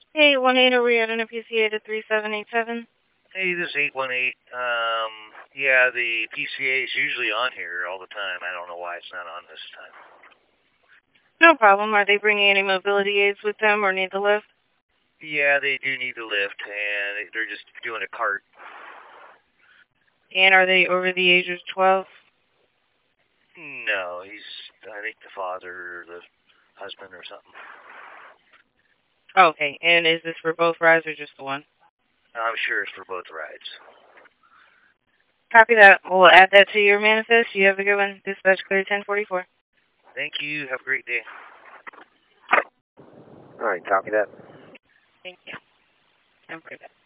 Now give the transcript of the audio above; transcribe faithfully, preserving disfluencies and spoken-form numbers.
Hey, one eight, are we at an P C A to three seven eight seven? Hey, this is eight one eight. Um, yeah, the P C A is usually on here all the time. I don't know why it's not on this time. No problem. Are they bringing any mobility aids with them or need the lift? Yeah, they do need the lift, and they're just doing a cart. And are they over the age of twelve? No, he's, I think, the father or the husband or something. Okay, and is this for both rides or just the one? I'm sure it's for both rides. Copy that. We'll add that to your manifest. You have a good one. Dispatch clear ten forty-four. Thank you. Have a great day. All right, copy that. Thank you. Have a great day.